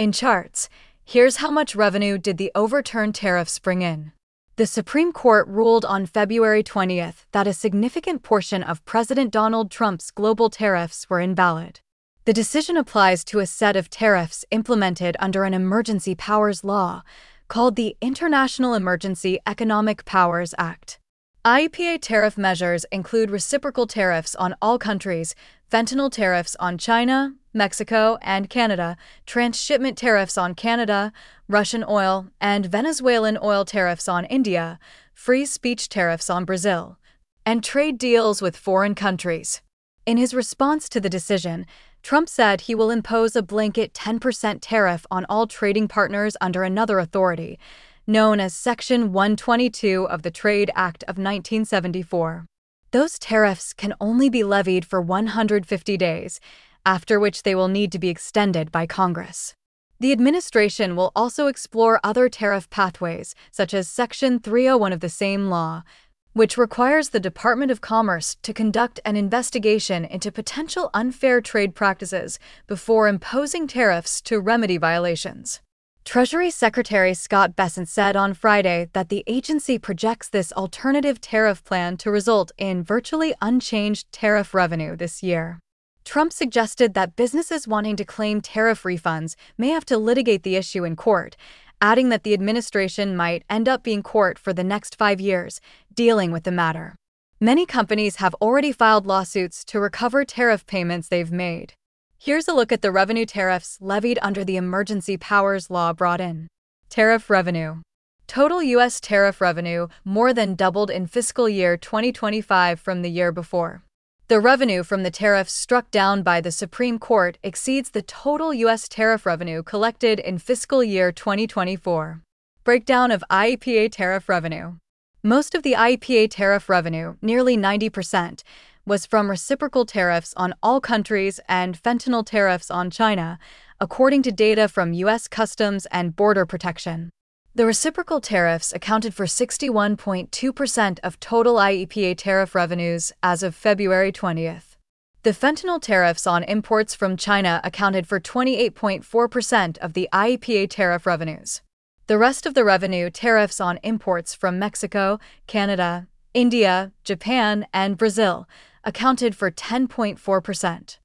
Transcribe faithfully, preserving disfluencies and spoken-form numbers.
In charts, here's how much revenue did the overturned tariffs bring in. The Supreme Court ruled on February twentieth that a significant portion of President Donald Trump's global tariffs were invalid. The decision applies to a set of tariffs implemented under an emergency powers law called the International Emergency Economic Powers Act. I E P A tariff measures include reciprocal tariffs on all countries, fentanyl tariffs on China, Mexico, and Canada, transshipment tariffs on Canada, Russian oil and Venezuelan oil tariffs on India, free speech tariffs on Brazil, and trade deals with foreign countries. In his response to the decision, Trump said he will impose a blanket ten percent tariff on all trading partners under another authority, known as Section one twenty-two of the Trade Act of nineteen seventy-four. Those tariffs can only be levied for one hundred fifty days, after which they will need to be extended by Congress. The administration will also explore other tariff pathways, such as Section three oh one of the same law, which requires the Department of Commerce to conduct an investigation into potential unfair trade practices before imposing tariffs to remedy violations. Treasury Secretary Scott Bessent said on Friday that the agency projects this alternative tariff plan to result in virtually unchanged tariff revenue this year. Trump suggested that businesses wanting to claim tariff refunds may have to litigate the issue in court, adding that the administration might end up being court for the next five years, dealing with the matter. Many companies have already filed lawsuits to recover tariff payments they've made. Here's a look at the revenue tariffs levied under the Emergency Powers Law brought in. Tariff revenue. Total U S tariff revenue more than doubled in fiscal year twenty twenty-five from the year before. The revenue from the tariffs struck down by the Supreme Court exceeds the total U S tariff revenue collected in fiscal year twenty twenty-four. Breakdown of I E P A tariff revenue. Most of the I E P A tariff revenue, nearly ninety percent, was from reciprocal tariffs on all countries and fentanyl tariffs on China, according to data from U S Customs and Border Protection. The reciprocal tariffs accounted for sixty-one point two percent of total I E P A tariff revenues as of February twentieth. The fentanyl tariffs on imports from China accounted for twenty-eight point four percent of the I E P A tariff revenues. The rest of the revenue, tariffs on imports from Mexico, Canada, India, Japan, and Brazil, accounted for ten point four percent.